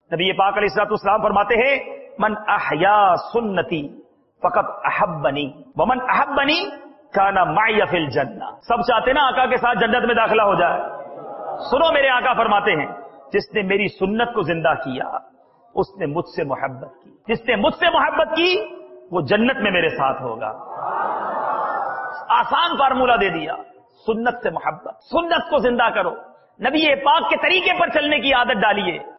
नबी पाक अलैहिस्सलाम फरमाते हैं, मन अहया सुन्नती फकत अहब्बनी व मन अहब्बनी काना माइया फिल जन्नह। सब चाहते ना आका के साथ जन्नत में दाखिला हो जाए। सुनो, मेरे आका फरमाते हैं, जिसने मेरी सुन्नत को जिंदा किया उसने मुझसे मोहब्बत की, जिसने मुझसे मोहब्बत की वो जन्नत में मेरे साथ होगा। आसान फार्मूला दे दिया, सुन्नत से मोहब्बत, सुन्नत को जिंदा करो, नबी पाक के तरीके पर चलने की आदत डालिए।